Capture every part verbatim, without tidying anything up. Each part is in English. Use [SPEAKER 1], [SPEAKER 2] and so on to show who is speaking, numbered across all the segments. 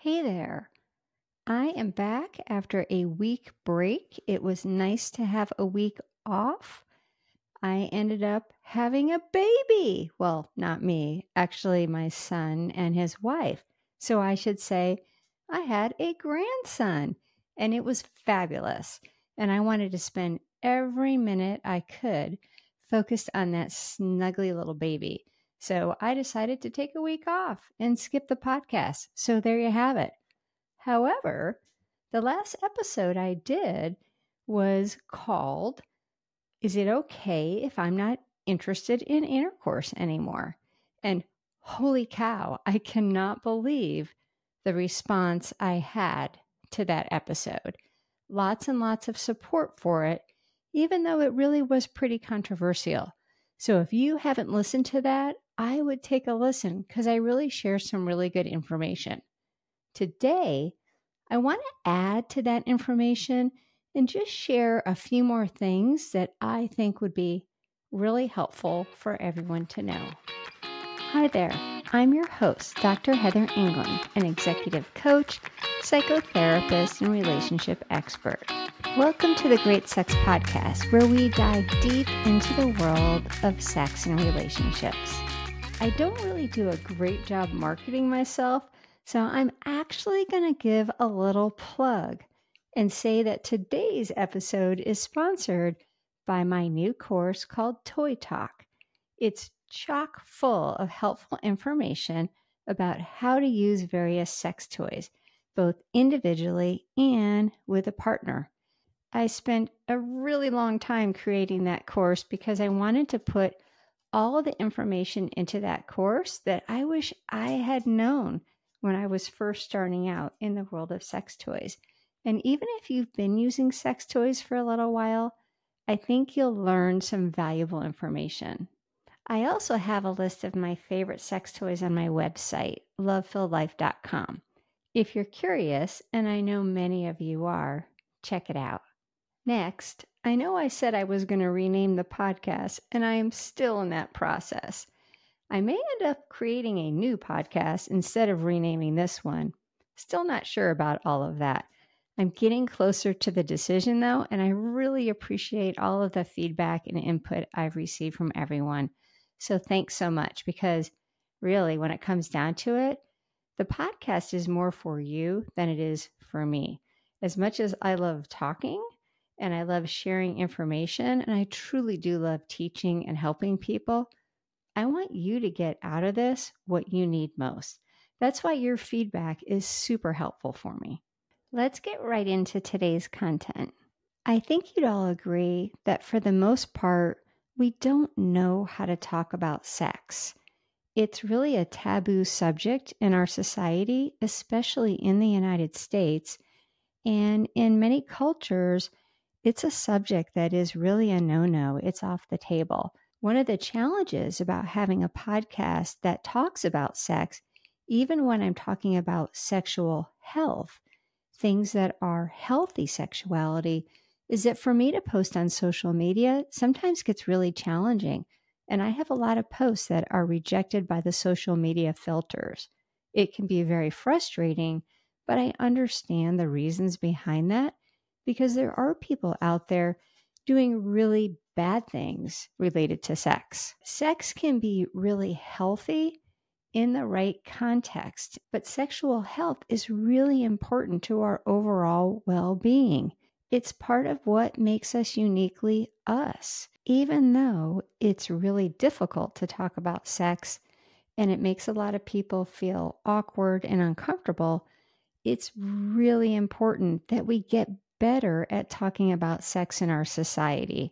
[SPEAKER 1] Hey there. I am back after a week break. It was nice to have a week off. I ended up having a baby. Well, not me, actually, my son and his wife. So I should say I had a grandson, and it was fabulous. And I wanted to spend every minute I could focused on that snuggly little baby. So I decided to take a week off and skip the podcast. So there you have it. However, the last episode I did was called, Is It Okay If I'm Not Interested in Intercourse Anymore? And holy cow, I cannot believe the response I had to that episode. Lots and lots of support for it, even though it really was pretty controversial. So if you haven't listened to that, I would take a listen because I really share some really good information. Today, I want to add to that information and just share a few more things that I think would be really helpful for everyone to know. Hi there, I'm your host, Doctor Heather England, an executive coach, psychotherapist, and relationship expert. Welcome to the Great Sex Podcast, where we dive deep into the world of sex and relationships. I don't really do a great job marketing myself, so I'm actually going to give a little plug and say that today's episode is sponsored by my new course called Toy Talk. It's chock full of helpful information about how to use various sex toys, both individually and with a partner. I spent a really long time creating that course because I wanted to put all the information into that course that I wish I had known when I was first starting out in the world of sex toys. And even if you've been using sex toys for a little while, I think you'll learn some valuable information. I also have a list of my favorite sex toys on my website, love filled life dot com. If you're curious, and I know many of you are, check it out. Next, I know I said I was going to rename the podcast, and I am still in that process. I may end up creating a new podcast instead of renaming this one. Still not sure about all of that. I'm getting closer to the decision, though, and I really appreciate all of the feedback and input I've received from everyone. So thanks so much, because really, when it comes down to it, the podcast is more for you than it is for me. As much as I love talking, and I love sharing information, and I truly do love teaching and helping people, I want you to get out of this what you need most. That's why your feedback is super helpful for me. Let's get right into today's content. I think you'd all agree that for the most part, we don't know how to talk about sex. It's really a taboo subject in our society, especially in the United States, and in many cultures, it's a subject that is really a no-no. It's off the table. One of the challenges about having a podcast that talks about sex, even when I'm talking about sexual health, things that are healthy sexuality, is that for me to post on social media sometimes gets really challenging. And I have a lot of posts that are rejected by the social media filters. It can be very frustrating, but I understand the reasons behind that, because there are people out there doing really bad things related to sex. Sex can be really healthy in the right context, but sexual health is really important to our overall well-being. It's part of what makes us uniquely us. Even though it's really difficult to talk about sex and it makes a lot of people feel awkward and uncomfortable, it's really important that we get better at talking about sex in our society.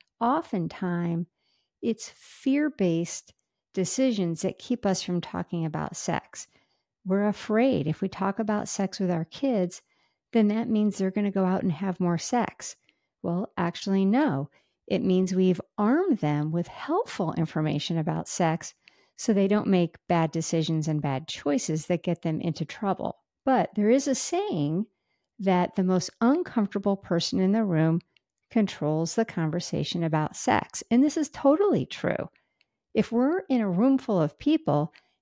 [SPEAKER 1] Oftentimes, it's fear-based decisions that keep us from talking about sex. We're afraid if we talk about sex with our kids, then that means they're going to go out and have more sex. Well, actually, no. It means we've armed them with helpful information about sex so they don't make bad decisions and bad choices that get them into trouble. But there is a saying that the most uncomfortable person in the room controls the conversation about sex. And this is totally true. If we're in a room full of people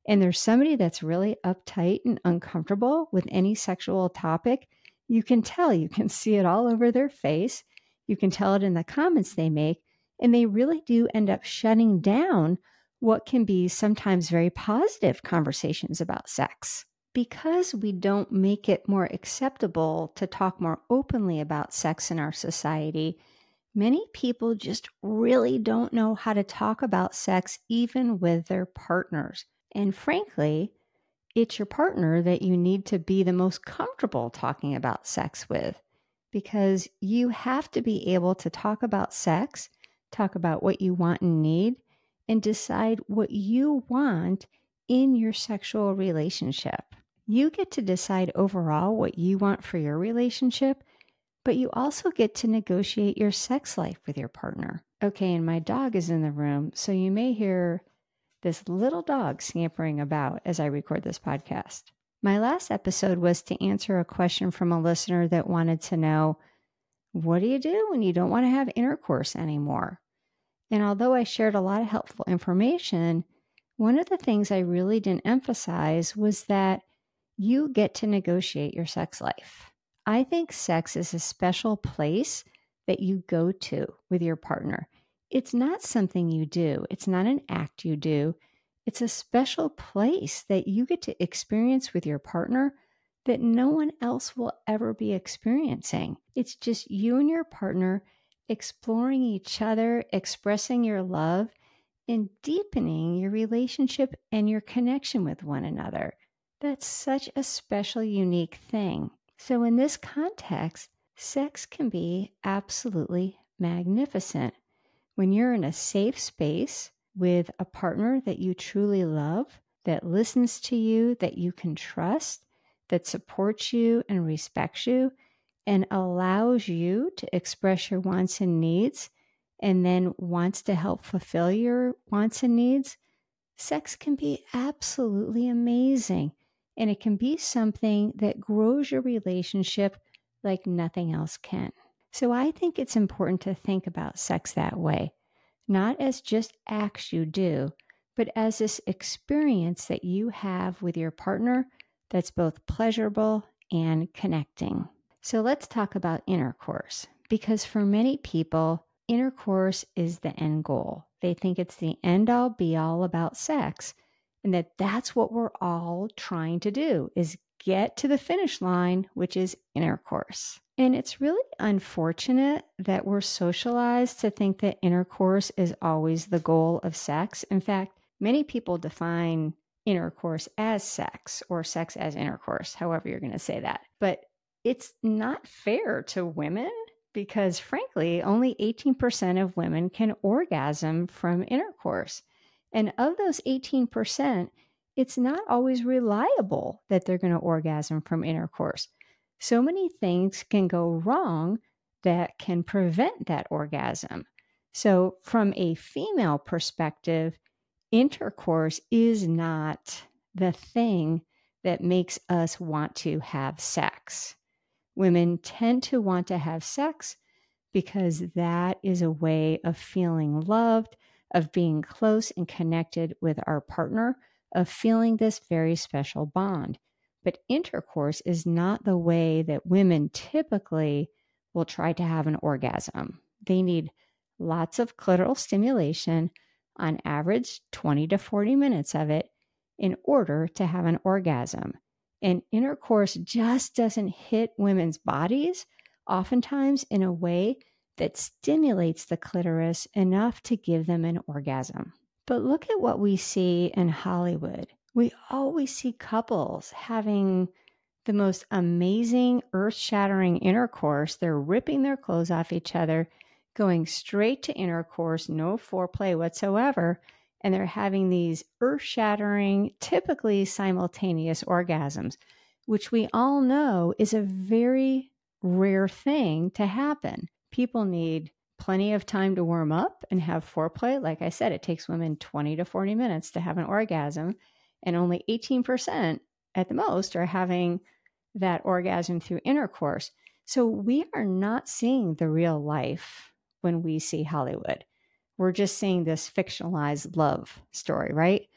[SPEAKER 1] and there's somebody that's really uptight and uncomfortable with any sexual topic, you can tell, you can see it all over their face. You can tell it in the comments they make, and they really do end up shutting down what can be sometimes very positive conversations about sex. Because we don't make it more acceptable to talk more openly about sex in our society, many people just really don't know how to talk about sex even with their partners. And frankly, it's your partner that you need to be the most comfortable talking about sex with, because you have to be able to talk about sex, talk about what you want and need, and decide what you want in your sexual relationship. You get to decide overall what you want for your relationship, but you also get to negotiate your sex life with your partner. Okay, and my dog is in the room, so you may hear this little dog scampering about as I record this podcast. My last episode was to answer a question from a listener that wanted to know, what do you do when you don't want to have intercourse anymore? And although I shared a lot of helpful information, one of the things I really didn't emphasize was that you get to negotiate your sex life. I think sex is a special place that you go to with your partner. It's not something you do. It's not an act you do. It's a special place that you get to experience with your partner that no one else will ever be experiencing. It's just you and your partner exploring each other, expressing your love, and deepening your relationship and your connection with one another. That's such a special, unique thing. So in this context, sex can be absolutely magnificent. When you're in a safe space with a partner that you truly love, that listens to you, that you can trust, that supports you and respects you, and allows you to express your wants and needs, and then wants to help fulfill your wants and needs, sex can be absolutely amazing. And it can be something that grows your relationship like nothing else can. So I think it's important to think about sex that way, not as just acts you do, but as this experience that you have with your partner that's both pleasurable and connecting. So let's talk about intercourse, because for many people, intercourse is the end goal. They think it's the end all be all about sex, and that that's what we're all trying to do, is get to the finish line, which is intercourse. And it's really unfortunate that we're socialized to think that intercourse is always the goal of sex. In fact, many people define intercourse as sex, or sex as intercourse, however you're going to say that. But it's not fair to women, because frankly, only eighteen percent of women can orgasm from intercourse. And of those eighteen percent, it's not always reliable that they're going to orgasm from intercourse. So many things can go wrong that can prevent that orgasm. So from a female perspective, intercourse is not the thing that makes us want to have sex. Women tend to want to have sex because that is a way of feeling loved, of being close and connected with our partner, of feeling this very special bond. But intercourse is not the way that women typically will try to have an orgasm. They need lots of clitoral stimulation, on average twenty to forty minutes of it, in order to have an orgasm. And intercourse just doesn't hit women's bodies, oftentimes in a way that stimulates the clitoris enough to give them an orgasm. But look at what we see in Hollywood. We always see couples having the most amazing, earth-shattering intercourse. They're ripping their clothes off each other, going straight to intercourse, no foreplay whatsoever, and they're having these earth-shattering, typically simultaneous orgasms, which we all know is a very rare thing to happen. People need plenty of time to warm up and have foreplay. Like I said, it takes women twenty to forty minutes to have an orgasm, and only eighteen percent at the most are having that orgasm through intercourse. So we are not seeing the real life when we see Hollywood. We're just seeing this fictionalized love story, right?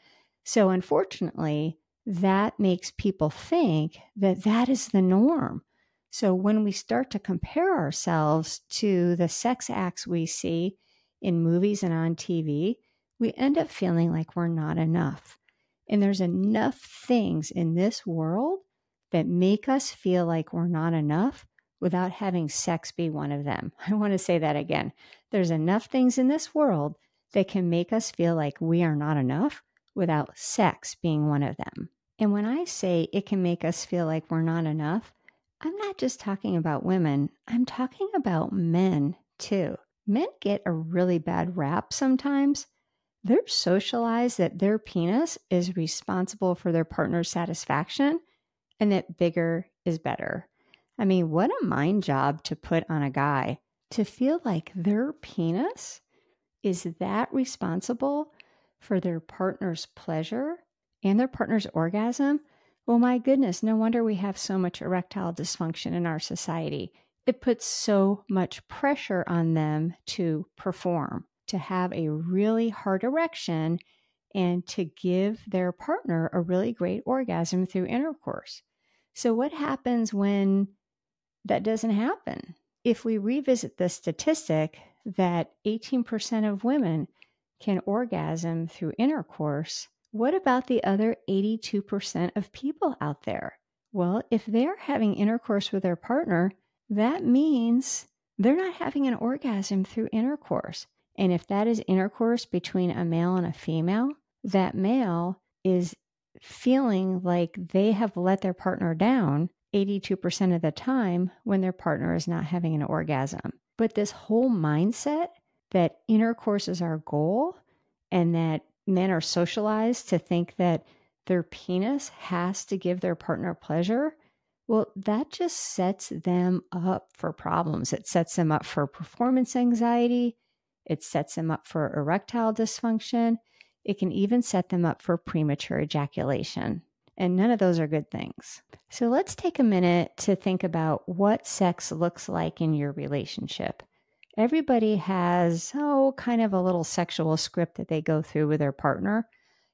[SPEAKER 1] So unfortunately, that makes people think that that is the norm. So when we start to compare ourselves to the sex acts we see in movies and on T V, we end up feeling like we're not enough. And there's enough things in this world that make us feel like we're not enough without having sex be one of them. I want to say that again. There's enough things in this world that can make us feel like we are not enough without sex being one of them. And when I say it can make us feel like we're not enough, I'm not just talking about women, I'm talking about men too. Men get a really bad rap sometimes. They're socialized that their penis is responsible for their partner's satisfaction and that bigger is better. I mean, what a mind job to put on a guy to feel like their penis is that responsible for their partner's pleasure and their partner's orgasm. Well, my goodness, no wonder we have so much erectile dysfunction in our society. It puts so much pressure on them to perform, to have a really hard erection, and to give their partner a really great orgasm through intercourse. So what happens when that doesn't happen? If we revisit the statistic that eighteen percent of women can orgasm through intercourse, what about the other eighty-two percent of people out there? Well, if they're having intercourse with their partner, that means they're not having an orgasm through intercourse. And if that is intercourse between a male and a female, that male is feeling like they have let their partner down eighty-two percent of the time when their partner is not having an orgasm. But this whole mindset that intercourse is our goal and that men are socialized to think that their penis has to give their partner pleasure, well, that just sets them up for problems. It sets them up for performance anxiety. It sets them up for erectile dysfunction. It can even set them up for premature ejaculation. And none of those are good things. So let's take a minute to think about what sex looks like in your relationship. Everybody has, oh, kind of a little sexual script that they go through with their partner,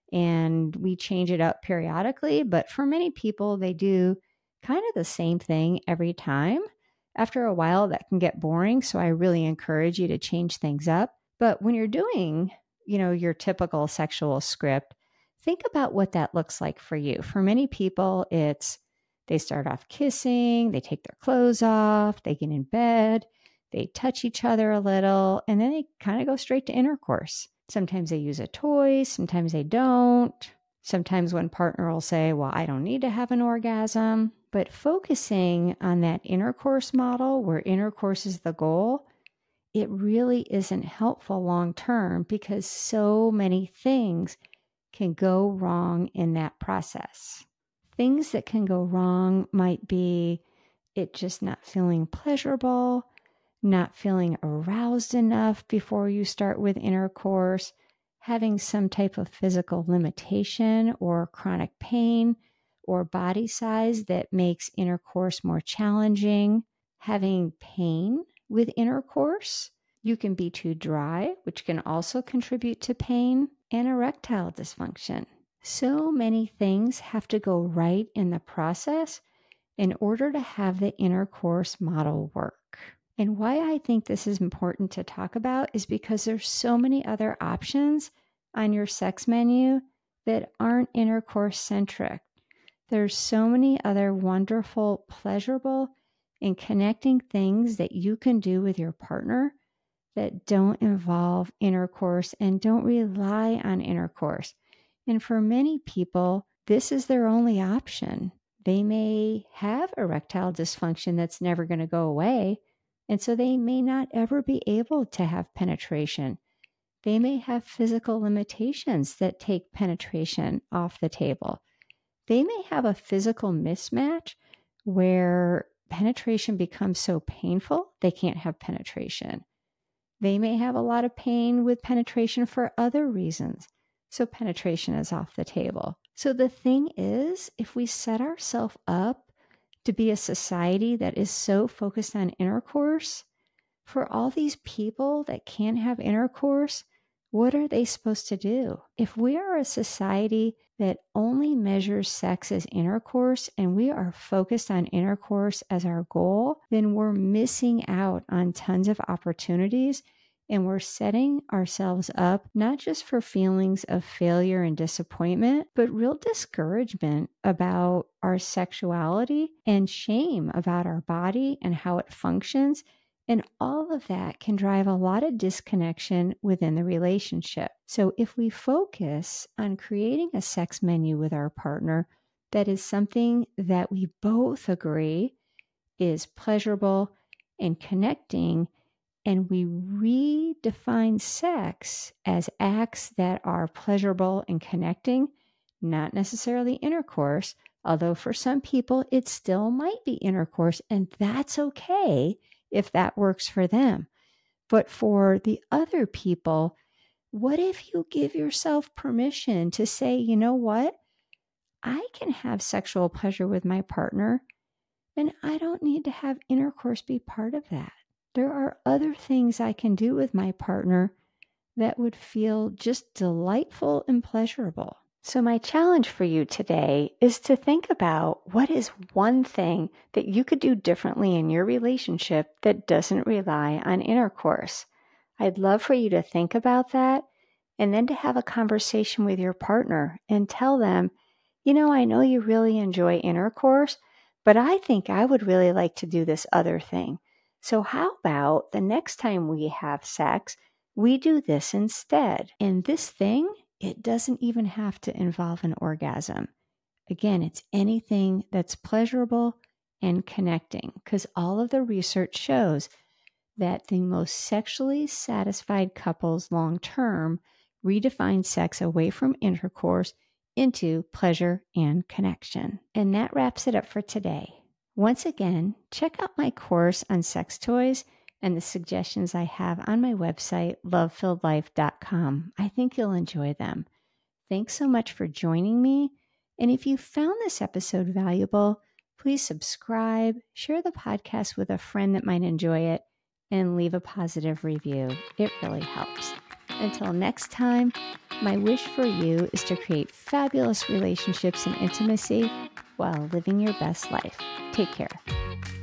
[SPEAKER 1] and we change it up periodically. But for many people, they do kind of the same thing every time. After a while, that can get boring. So I really encourage you to change things up. But when you're doing, you know, your typical sexual script, think about what that looks like for you. For many people, it's they start off kissing, they take their clothes off, they get in bed, they touch each other a little, and then they kind of go straight to intercourse. Sometimes they use a toy, sometimes they don't. Sometimes one partner will say, well, I don't need to have an orgasm. But focusing on that intercourse model where intercourse is the goal, it really isn't helpful long term because so many things can go wrong in that process. Things that can go wrong might be it just not feeling pleasurable, not feeling aroused enough before you start with intercourse, having some type of physical limitation or chronic pain or body size that makes intercourse more challenging, having pain with intercourse. You can be too dry, which can also contribute to pain, and erectile dysfunction. So many things have to go right in the process in order to have the intercourse model work. And why I think this is important to talk about is because there's so many other options on your sex menu that aren't intercourse centric. There's so many other wonderful, pleasurable, and connecting things that you can do with your partner that don't involve intercourse and don't rely on intercourse. And for many people, this is their only option. They may have erectile dysfunction that's never going to go away, and so they may not ever be able to have penetration. They may have physical limitations that take penetration off the table. They may have a physical mismatch where penetration becomes so painful, they can't have penetration. They may have a lot of pain with penetration for other reasons, so penetration is off the table. So the thing is, if we set ourselves up to be a society that is so focused on intercourse, for all these people that can't have intercourse, what are they supposed to do? If we are a society that only measures sex as intercourse and we are focused on intercourse as our goal, then we're missing out on tons of opportunities and we're setting ourselves up not just for feelings of failure and disappointment, but real discouragement about our sexuality and shame about our body and how it functions. And all of that can drive a lot of disconnection within the relationship. So if we focus on creating a sex menu with our partner that is something that we both agree is pleasurable and connecting, and we redefine sex as acts that are pleasurable and connecting, not necessarily intercourse, although for some people it still might be intercourse, and that's okay if that works for them. But for the other people, what if you give yourself permission to say, you know what? I can have sexual pleasure with my partner, and I don't need to have intercourse be part of that. There are other things I can do with my partner that would feel just delightful and pleasurable. So my challenge for you today is to think about what is one thing that you could do differently in your relationship that doesn't rely on intercourse. I'd love for you to think about that and then to have a conversation with your partner and tell them, you know, I know you really enjoy intercourse, but I think I would really like to do this other thing. So how about the next time we have sex, we do this instead? And this thing, it doesn't even have to involve an orgasm. Again, it's anything that's pleasurable and connecting, because all of the research shows that the most sexually satisfied couples long term redefine sex away from intercourse into pleasure and connection. And that wraps it up for today. Once again, check out my course on sex toys and the suggestions I have on my website, love filled life dot com. I think you'll enjoy them. Thanks so much for joining me. And if you found this episode valuable, please subscribe, share the podcast with a friend that might enjoy it, and leave a positive review. It really helps. Until next time, my wish for you is to create fabulous relationships and intimacy while living your best life. Take care.